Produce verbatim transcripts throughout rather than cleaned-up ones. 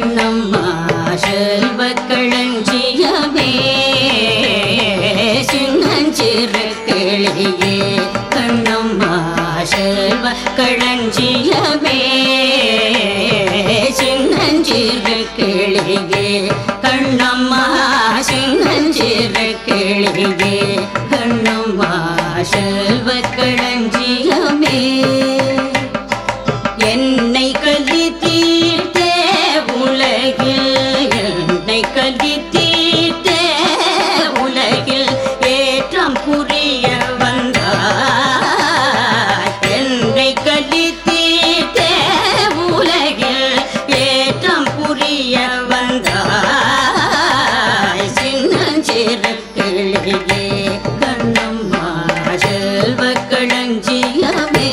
கண்ணம்மா செல்வ களஞ்சியமே சின்னஞ்சிறு கிளியே கண்ணம்மா செல்வ களஞ்சியமே சின்னஞ்சிறு கிளியே கண்ணம்மா சின்னஞ்சிறு கிளியே கண்ணம்மா செல்வ களஞ்சியமே என்னை கலி தீர்த்தே உலகில் என்னை கலி தீர்த்தே உலகில் ஏற்றம் புரிய வந்தாய் என்னை கலி தீர்த்தே உலகில் ஏற்றம் புரிய வந்தாய் சின்னஞ்சிறு கிளியே கண்ணம்மா செல்வ களஞ்சியமே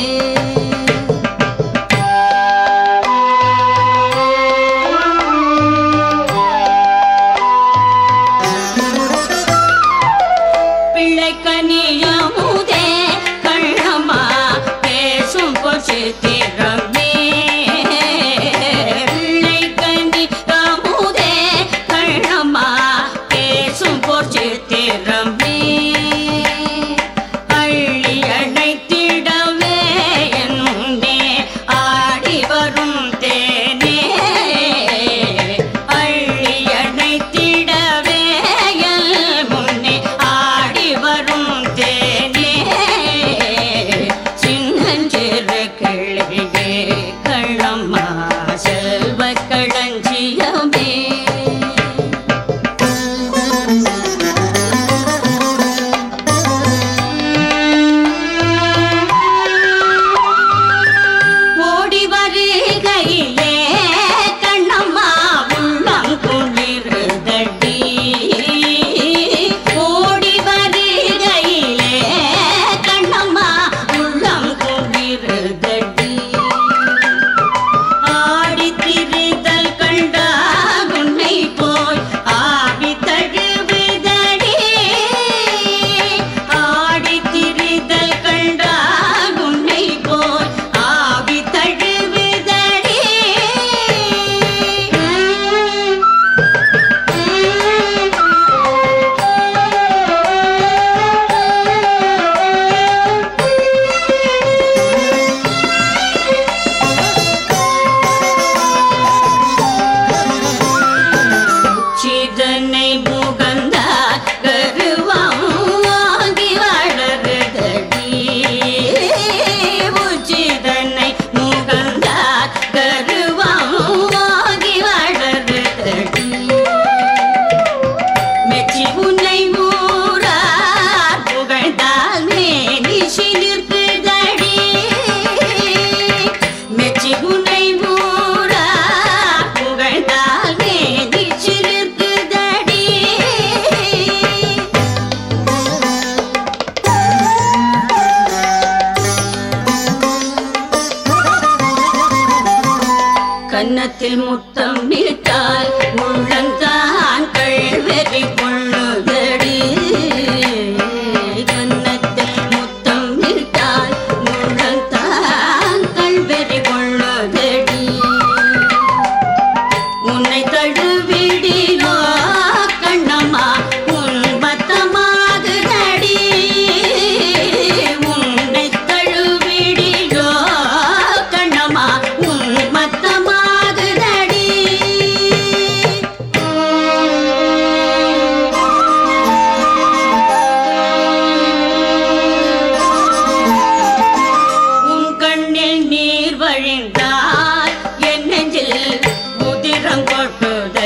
கனியமுதே கண்ணம்மா பேசும் பொசித்திரமே பிள்ளை கனியமுதே கண்ணம்மா பேசும் பொசித்திரமே அள்ளி அணைத்திடவே என் முன்னே ஆடி வரும் தேனே அள்ளி அணைத்திடவே என் முன்னே ஆடி வரும் தேனே சின்னஞ்சிறு கிளியே கண்ணம்மா செல்வ களஞ்சியமே ஓடி வருகையிலே கண்ணம்மா உள்ளம் குளிருதடி ஓடி வருகையிலே கண்ணம்மா உள்ளம் குளிருதடி ஆடி திரிதல் கண்டா உன்னை போய் ஆவி தழுவுதடி ஆடி திரிதல் கண்டா உன்னை போய் ஆவி தழுவுதடி உச்சிதனை முகந்தார் கருவம் வாங்கி வளருதடி உச்சிதனை முகந்தார் கருவம் வாங்கி வளருதடி மெச்சி உன்னை ஊரார் புகழ்ந்தால் மேனி சிலிர்க்குதடி மெச்சி உன்னை ஊரார் புகழ்ந்தால் மேனி சிலிர்க்குதடி கன்னத்தில் முத்தம் இட்டால் உள்ளந்தான் கள்வெறி கொள்ளுதடி கன்னத்தில் முத்தம் இட்டால் உள்ளந்தான் கள்வெறி கொள்ளுதடி உன்னை தழுவிடிலோ கண்ணம்மா உன்பத்தமாகுதடி உன்னை தழுவிடிலோ கண்ணம்மா உன்பத்தமாகுதடி உன் கண்ணில் நீர் வழிந்தால் என் நெஞ்சில் உதிரம் கொட்டுத